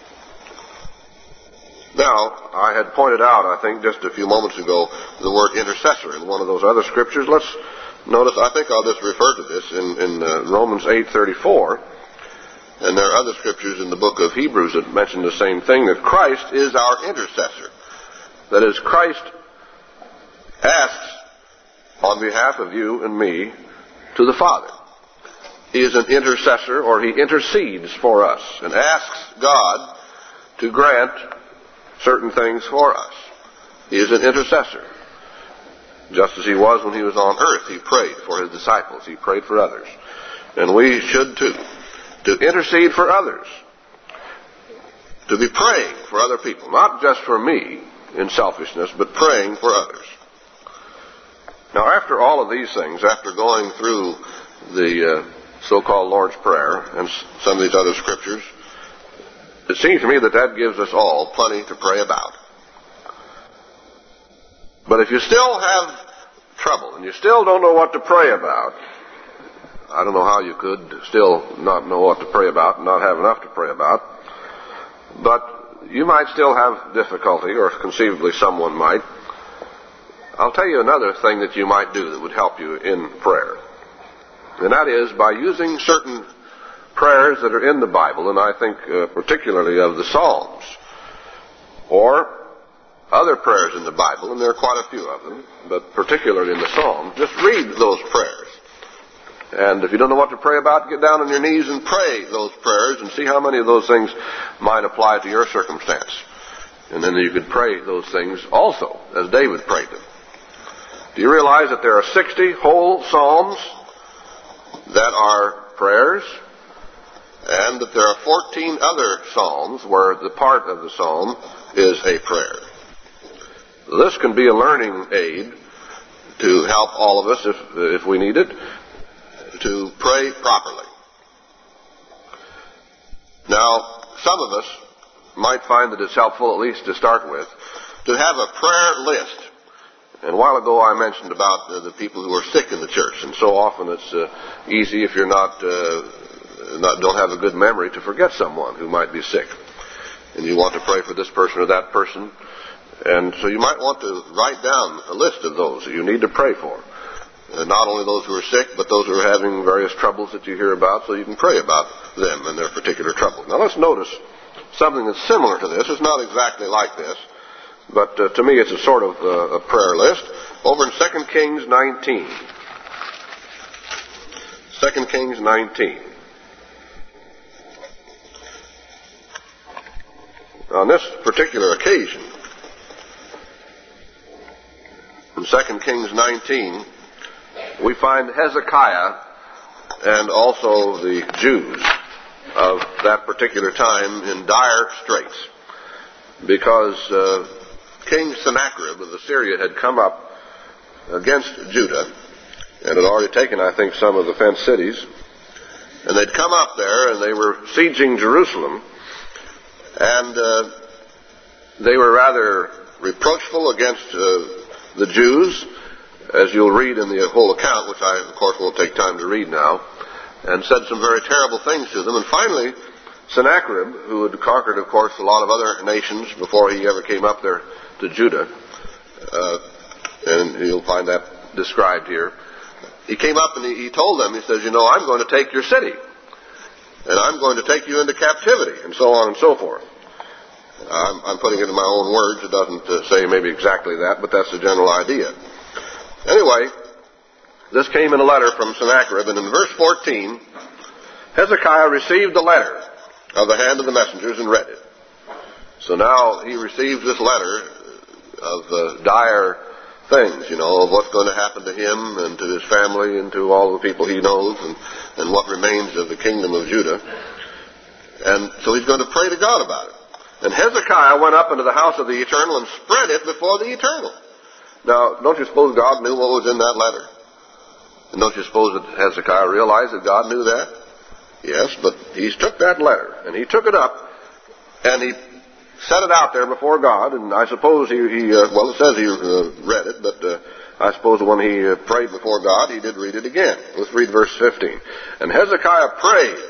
Now, I had pointed out, I think just a few moments ago, the word intercessor in one of those other scriptures. Let's notice, I think I'll just refer to this in, in uh, Romans eight thirty-four. And there are other scriptures in the book of Hebrews that mention the same thing, that Christ is our intercessor. That is, Christ asks on behalf of you and me to the Father. He is an intercessor, or he intercedes for us and asks God to grant certain things for us. He is an intercessor. Just as he was when he was on earth, he prayed for his disciples. He prayed for others. And we should too. To intercede for others. To be praying for other people. Not just for me in selfishness, but praying for others. Now, after all of these things, after going through the uh, so-called Lord's Prayer and some of these other scriptures, it seems to me that that gives us all plenty to pray about. But if you still have trouble and you still don't know what to pray about, I don't know how you could still not know what to pray about and not have enough to pray about, but you might still have difficulty, or conceivably someone might. I'll tell you another thing that you might do that would help you in prayer. And that is by using certain prayers that are in the Bible, and I think uh, particularly of the Psalms, or other prayers in the Bible, and there are quite a few of them, but particularly in the Psalms. Just read those prayers. And if you don't know what to pray about, get down on your knees and pray those prayers and see how many of those things might apply to your circumstance. And then you could pray those things also, as David prayed them. Do you realize that there are sixty whole Psalms that are prayers, and that there are fourteen other Psalms where the part of the Psalm is a prayer? This can be a learning aid to help all of us, if, if we need it, to pray properly. Now, some of us might find that it's helpful, at least to start with, to have a prayer list. And a while ago I mentioned about uh, the people who are sick in the church, and so often it's uh, easy if you're not, uh, not don't have a good memory to forget someone who might be sick. And you want to pray for this person or that person. And so you might want to write down a list of those that you need to pray for. Uh, not only those who are sick, but those who are having various troubles that you hear about, so you can pray about them and their particular trouble. Now let's notice something that's similar to this. It's not exactly like this, but uh, to me it's a sort of uh, a prayer list. Over in Second Kings nineteen. Second Kings nineteen. On this particular occasion, in Second Kings nineteen, we find Hezekiah and also the Jews of that particular time in dire straits, because uh, King Sennacherib of Assyria had come up against Judah and had already taken, I think, some of the fenced cities. And they'd come up there and they were sieging Jerusalem, and uh, they were rather reproachful against uh, the Jews, as you'll read in the whole account, which I, of course, won't take time to read now, and said some very terrible things to them. And finally, Sennacherib, who had conquered, of course, a lot of other nations before he ever came up there to Judah, uh, and you'll find that described here, he came up and he, he told them, he says, you know, I'm going to take your city, and I'm going to take you into captivity, and so on and so forth. I'm, I'm putting it in my own words. It doesn't uh, say maybe exactly that, but that's the general idea. Anyway, this came in a letter from Sennacherib, and in verse fourteen, Hezekiah received the letter of the hand of the messengers and read it. So now he receives this letter of uh, dire things, you know, of what's going to happen to him and to his family and to all the people he knows, and, and what remains of the kingdom of Judah. And so he's going to pray to God about it. And Hezekiah went up into the house of the Eternal and spread it before the Eternal. Now, don't you suppose God knew what was in that letter? And don't you suppose that Hezekiah realized that God knew that? Yes, but he took that letter, and he took it up, and he set it out there before God, and I suppose he, he uh, well, it says he uh, read it, but uh, I suppose when he uh, prayed before God, he did read it again. Let's read verse fifteen. And Hezekiah prayed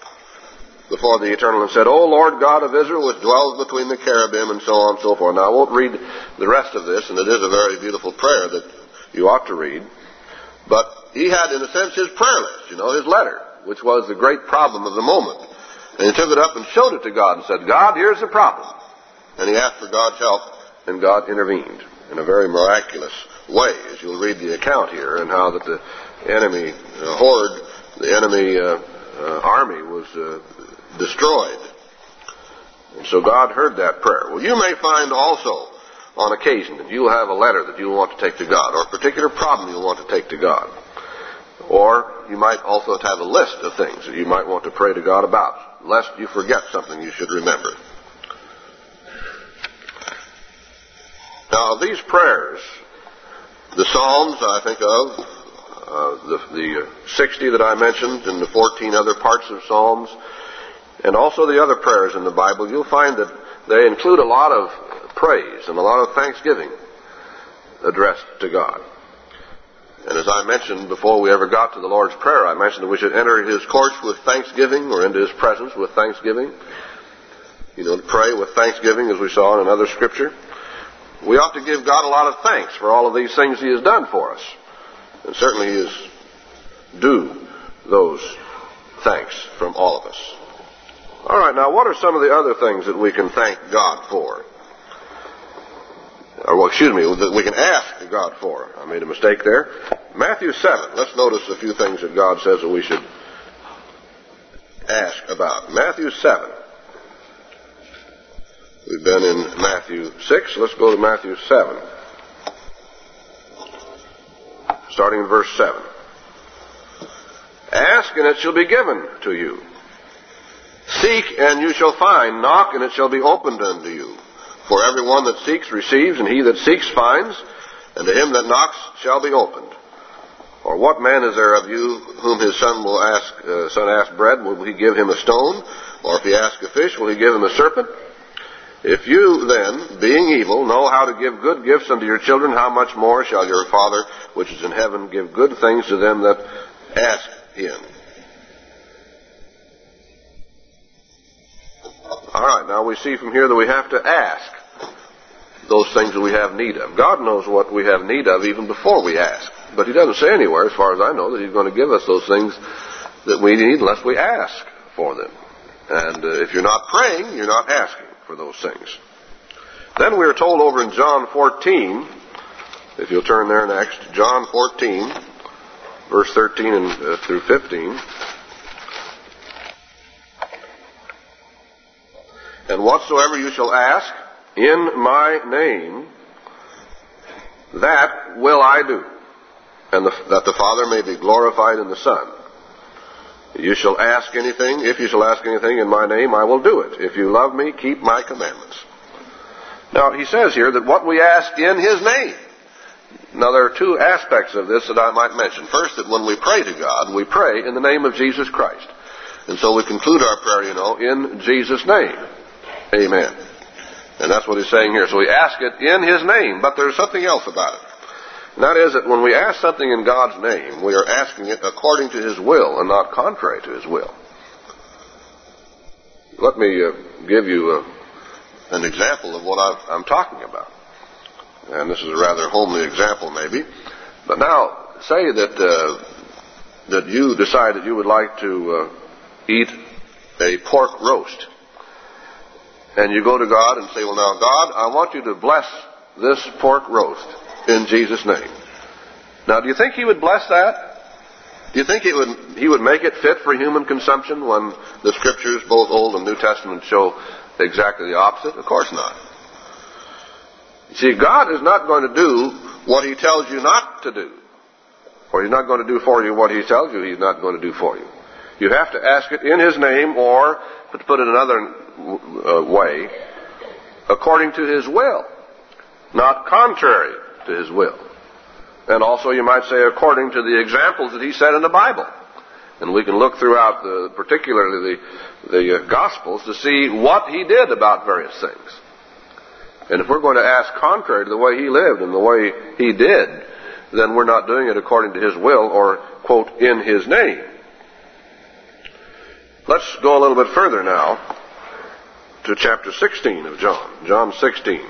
before the Eternal and said, O Lord God of Israel, which dwells between the cherubim, and so on and so forth. Now, I won't read the rest of this, and it is a very beautiful prayer that you ought to read. But he had, in a sense, his prayer list, you know, his letter, which was the great problem of the moment. And he took it up and showed it to God and said, God, here's the problem. And he asked for God's help, and God intervened in a very miraculous way, as you'll read the account here, and how that the enemy uh, horde, the enemy uh, uh, army was uh, destroyed. And so God heard that prayer. Well, you may find also on occasion that you'll have a letter that you'll want to take to God, or a particular problem you'll want to take to God. Or you might also have a list of things that you might want to pray to God about, lest you forget something you should remember. Now, these prayers, the Psalms I think of, uh, the, the sixty that I mentioned, and the fourteen other parts of Psalms, and also the other prayers in the Bible, you'll find that they include a lot of praise and a lot of thanksgiving addressed to God. And as I mentioned before we ever got to the Lord's Prayer, I mentioned that we should enter His courts with thanksgiving, or into His presence with thanksgiving. You know, to pray with thanksgiving, as we saw in another scripture. We ought to give God a lot of thanks for all of these things He has done for us. And certainly He is due those thanks from all of us. All right, now what are some of the other things that we can thank God for? Or, well, excuse me, that we can ask God for. I made a mistake there. Matthew seven. Let's notice a few things that God says that we should ask about. Matthew seven. We've been in Matthew six. Let's go to Matthew seven. Starting in verse seven. Ask, and it shall be given to you. Seek, and you shall find. Knock, and it shall be opened unto you. For everyone that seeks receives, and he that seeks finds, and to him that knocks shall be opened. Or what man is there of you whom his son will ask, uh, son ask bread, will he give him a stone? Or if he ask a fish, will he give him a serpent? If you then, being evil, know how to give good gifts unto your children, how much more shall your Father, which is in heaven, give good things to them that ask Him? All right, now we see from here that we have to ask those things that we have need of. God knows what we have need of even before we ask. But He doesn't say anywhere, as far as I know, that He's going to give us those things that we need unless we ask for them. And uh, if you're not praying, you're not asking for those things. Then we are told over in John fourteen, if you'll turn there next, John fourteen, verse thirteen and, uh, through fifteen. And whatsoever you shall ask in my name, that will I do, and the, that the Father may be glorified in the Son. You shall ask anything, if you shall ask anything in my name, I will do it. If you love me, keep my commandments. Now, he says here that what we ask in His name. Now, there are two aspects of this that I might mention. First, that when we pray to God, we pray in the name of Jesus Christ. And so we conclude our prayer, you know, in Jesus' name. Amen. And that's what he's saying here. So we ask it in His name, but there's something else about it. And that is that when we ask something in God's name, we are asking it according to His will and not contrary to His will. Let me uh, give you uh, an example of what I've, I'm talking about. And this is a rather homely example maybe. But now, say that uh, that you decide that you would like to uh, eat a pork roast. And you go to God and say, well, now, God, I want you to bless this pork roast in Jesus' name. Now, do you think He would bless that? Do you think he would, he would make it fit for human consumption when the Scriptures, both Old and New Testament, show exactly the opposite? Of course not. You see, God is not going to do what He tells you not to do. Or He's not going to do for you what He tells you He's not going to do for you. You have to ask it in His name, or, to put it another uh, way, according to His will, not contrary to His will. And also, you might say, according to the examples that He set in the Bible. And we can look throughout, the, particularly the, the uh, Gospels, to see what He did about various things. And if we're going to ask contrary to the way He lived and the way He did, then we're not doing it according to His will or, quote, in His name. Let's go a little bit further now to chapter sixteen of John. John sixteen.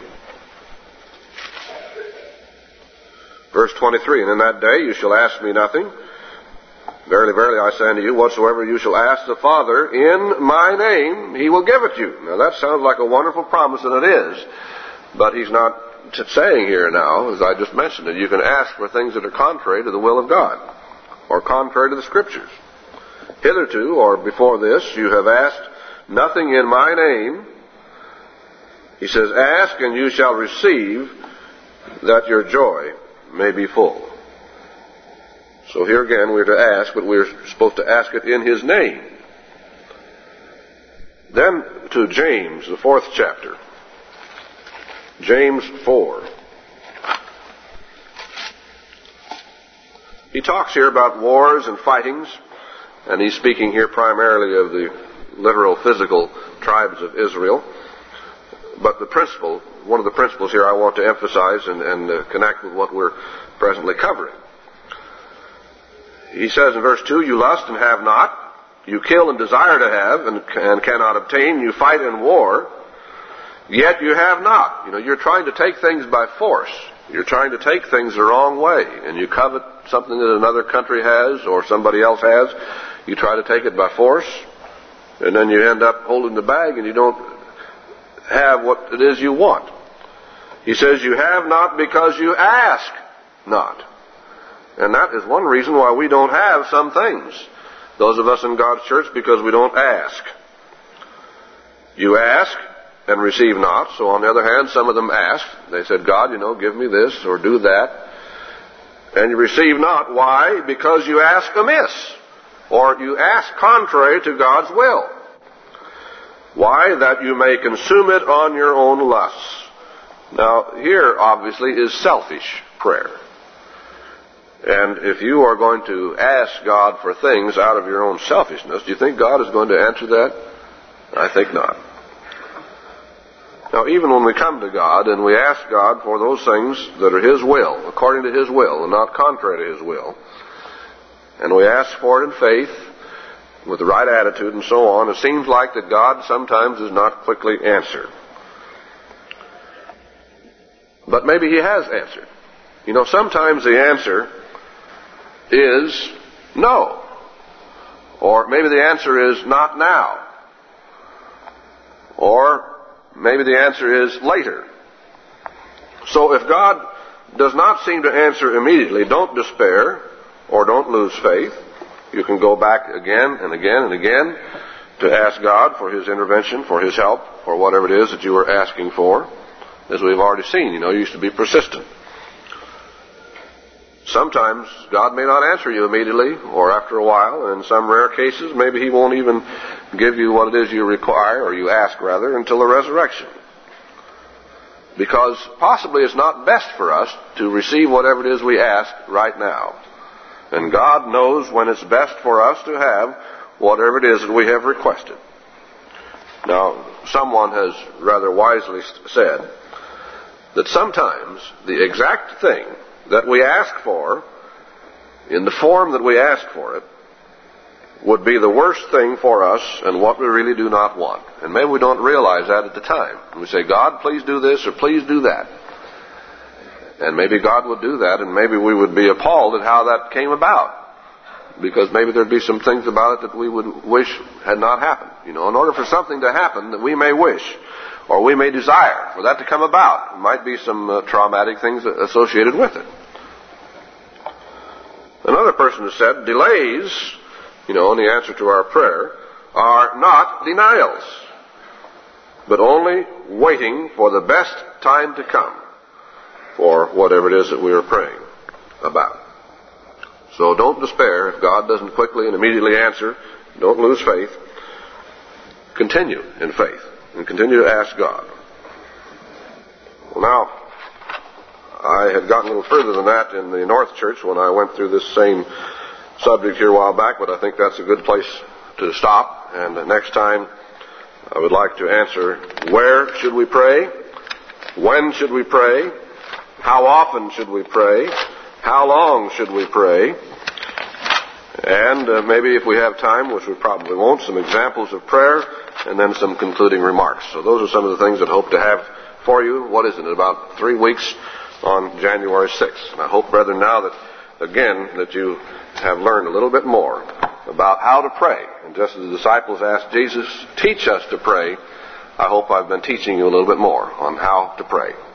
Verse twenty-three, and in that day you shall ask me nothing. Verily, verily, I say unto you, whatsoever you shall ask the Father in my name, He will give it you. Now that sounds like a wonderful promise, and it is. But He's not saying here now, as I just mentioned, that you can ask for things that are contrary to the will of God, or contrary to the Scriptures. Hitherto, or before this, you have asked nothing in my name. He says, ask and you shall receive, that your joy may be full. So here again we're to ask, but we're supposed to ask it in His name. Then to James, the fourth chapter. James four. He talks here about wars and fightings, and he's speaking here primarily of the literal physical tribes of Israel. But the principle, one of the principles here I want to emphasize and, and uh, connect with what we're presently covering. He says in verse two, you lust and have not, you kill and desire to have and, and cannot obtain, you fight in war, yet you have not. You know, you're trying to take things by force. You're trying to take things the wrong way, and you covet something that another country has or somebody else has. You try to take it by force, and then you end up holding the bag and you don't have what it is you want. He says you have not because you ask not. And that is one reason why we don't have some things. Those of us in God's church, because we don't ask. You ask and receive not. So on the other hand, some of them asked. They said, God, you know, give me this or do that. And you receive not. Why? Because you ask amiss. Or you ask contrary to God's will. Why? That you may consume it on your own lusts. Now, here, obviously, is selfish prayer. And if you are going to ask God for things out of your own selfishness, do you think God is going to answer that? I think not. Now, even when we come to God and we ask God for those things that are His will, according to His will and not contrary to His will, and we ask for it in faith, with the right attitude and so on, it seems like that God sometimes does not quickly answer. But maybe He has answered. You know, sometimes the answer is no. Or maybe the answer is not now. Or maybe the answer is later. So if God does not seem to answer immediately, don't despair or don't lose faith. You can go back again and again and again to ask God for His intervention, for His help, for whatever it is that you are asking for. As we've already seen, you know, you used to be persistent. Sometimes God may not answer you immediately or after a while. And in some rare cases, maybe He won't even give you what it is you require, or you ask rather, until the resurrection. Because possibly it's not best for us to receive whatever it is we ask right now. And God knows when it's best for us to have whatever it is that we have requested. Now, someone has rather wisely said that sometimes the exact thing that we ask for, in the form that we ask for it, would be the worst thing for us and what we really do not want. And maybe we don't realize that at the time. We say, God, please do this or please do that. And maybe God would do that, and maybe we would be appalled at how that came about. Because maybe there'd be some things about it that we would wish had not happened. You know, in order for something to happen that we may wish, or we may desire, for that to come about, there might be some uh, traumatic things associated with it. Another person has said, delays, you know, in the answer to our prayer, are not denials, but only waiting for the best time to come for whatever it is that we are praying about. So don't despair if God doesn't quickly and immediately answer. Don't lose faith. Continue in faith and continue to ask God. Well, now, I had gotten a little further than that in the North Church when I went through this same subject here a while back, but I think that's a good place to stop. And the next time I would like to answer, where should we pray? When should we pray? How often should we pray? How long should we pray? And uh, maybe if we have time, which we probably won't, some examples of prayer, and then some concluding remarks. So those are some of the things that I hope to have for you. What is it? About three weeks on January sixth. And I hope, brethren, now that, again, that you have learned a little bit more about how to pray. And just as the disciples asked Jesus, teach us to pray, I hope I've been teaching you a little bit more on how to pray.